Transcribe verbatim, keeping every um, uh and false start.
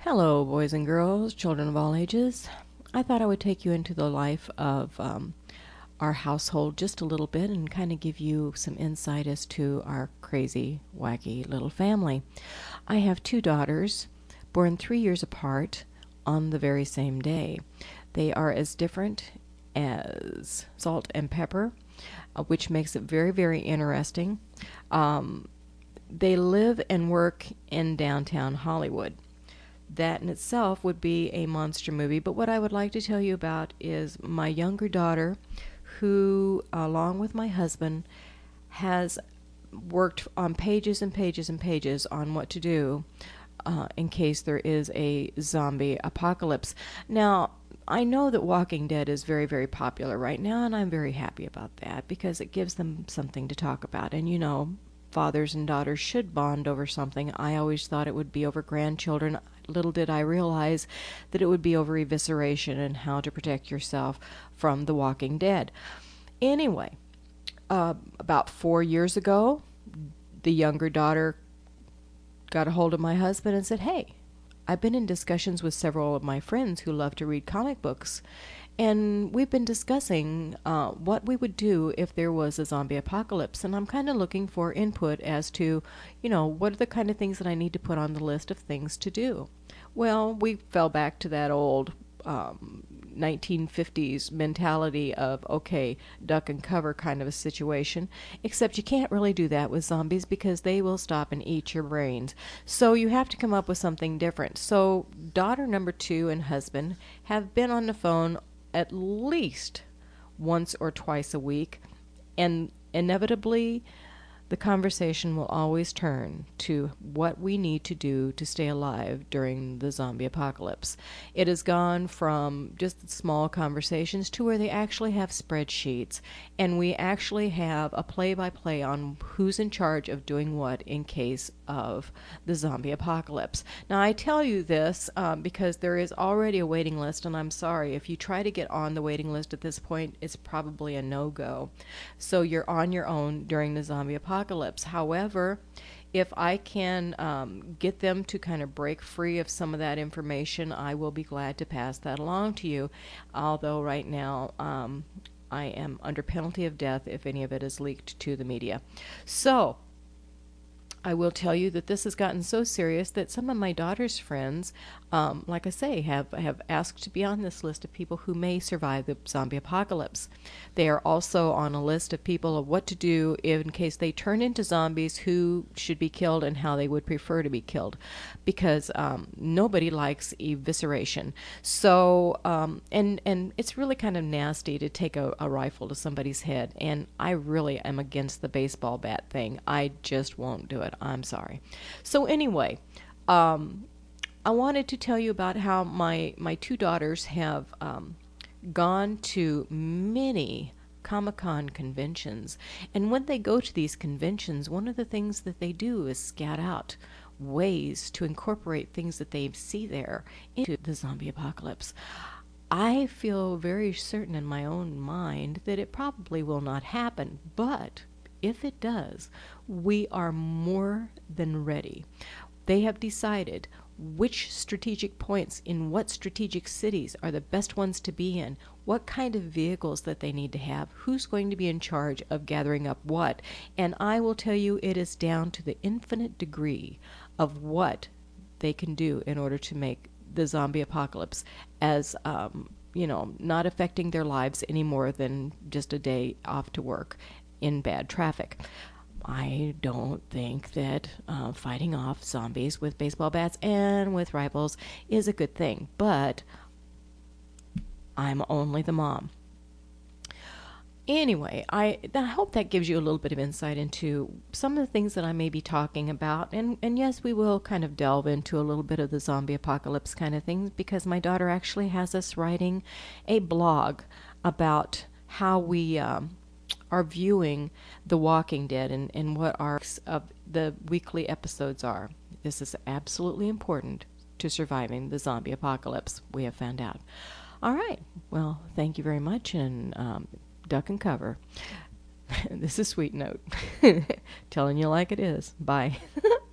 Hello, boys and girls, children of all ages. I thought I would take you into the life of um, our household just a little bit and kind of give you some insight as to our crazy, wacky little family. I have two daughters, born three years apart on the very same day. They are as different as salt and pepper, uh, which makes it very, very interesting. Um, they live and work in downtown Hollywood. That in itself would be a monster movie. But what I would like to tell you about is my younger daughter, who, along with my husband, has worked on pages and pages and pages on what to do uh, in case there is a zombie apocalypse. Now, I know that Walking Dead is very, very popular right now, and I'm very happy about that because it gives them something to talk about. And you know, fathers and daughters should bond over something. I always thought it would be over grandchildren. Little did I realize that it would be over evisceration and how to protect yourself from the Walking Dead. Anyway, uh, about four years ago, the younger daughter got a hold of my husband and said, "Hey, I've been in discussions with several of my friends who love to read comic books, and we've been discussing uh, what we would do if there was a zombie apocalypse. And I'm kind of looking for input as to, you know, what are the kind of things that I need to put on the list of things to do." Well, we fell back to that old um, nineteen fifties mentality of, okay, duck and cover kind of a situation, except you can't really do that with zombies because they will stop and eat your brains. So you have to come up with something different. So daughter number two and husband have been on the phone at least once or twice a week, and inevitably the conversation will always turn to what we need to do to stay alive during the zombie apocalypse. It has gone from just small conversations to where they actually have spreadsheets, and we actually have a play-by-play on who's in charge of doing what in case of the zombie apocalypse. Now, I tell you this um, because there is already a waiting list, and I'm sorry, if you try to get on the waiting list at this point, it's probably a no-go. So you're on your own during the zombie apocalypse. However, if I can um, get them to kind of break free of some of that information, I will be glad to pass that along to you. Although right now, um, I am under penalty of death if any of it is leaked to the media. So, I will tell you that this has gotten so serious that some of my daughter's friends, um, like I say, have, have asked to be on this list of people who may survive the zombie apocalypse. They are also on a list of people of what to do in case they turn into zombies, who should be killed and how they would prefer to be killed, because um, nobody likes evisceration. So, um, and, and it's really kind of nasty to take a, a rifle to somebody's head, and I really am against the baseball bat thing. I just won't do it. I'm sorry. So anyway, um, I wanted to tell you about how my, my two daughters have um, gone to many Comic-Con conventions. And when they go to these conventions, one of the things that they do is scout out ways to incorporate things that they see there into the zombie apocalypse. I feel very certain in my own mind that it probably will not happen, but if it does, we are more than ready. They have decided which strategic points in what strategic cities are the best ones to be in, what kind of vehicles that they need to have, who's going to be in charge of gathering up what. And I will tell you, it is down to the infinite degree of what they can do in order to make the zombie apocalypse as, um, you know, not affecting their lives any more than just a day off to work in bad traffic. I don't think that uh, fighting off zombies with baseball bats and with rifles is a good thing, but I'm only the mom. Anyway, I, I hope that gives you a little bit of insight into some of the things that I may be talking about. And, and yes, we will kind of delve into a little bit of the zombie apocalypse kind of things, because my daughter actually has us writing a blog about how we um, are viewing The Walking Dead and, and what our of the weekly episodes are. This is absolutely important to surviving the zombie apocalypse, we have found out. All right. Well, thank you very much, and um, duck and cover. This is Sweet Note. Telling you like it is. Bye.